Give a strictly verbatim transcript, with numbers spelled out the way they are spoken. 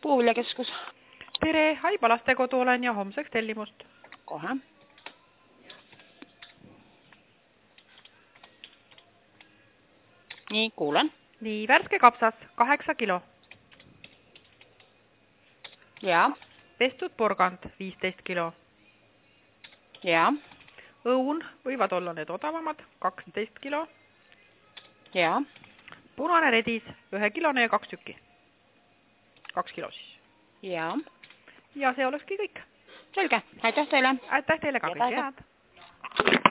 Puuviljakeskus. Tere, Haiba lastekodu olen ja homseks tellimust. Kohe. Nii, kuulen. Nii, värske kapsas, kaheksa kilo. Ja. Pestud porgand, viisteist kilo. Ja. Õun, võivad olla need odavamad, kaksteist kilo. Ja. Punane redis, ühe kilone ja kaks tükki. Kaks kilo siis. Ja. Ja see olekski kõik. Selge, aitäh teile. Aitäh teile ka, kõik head.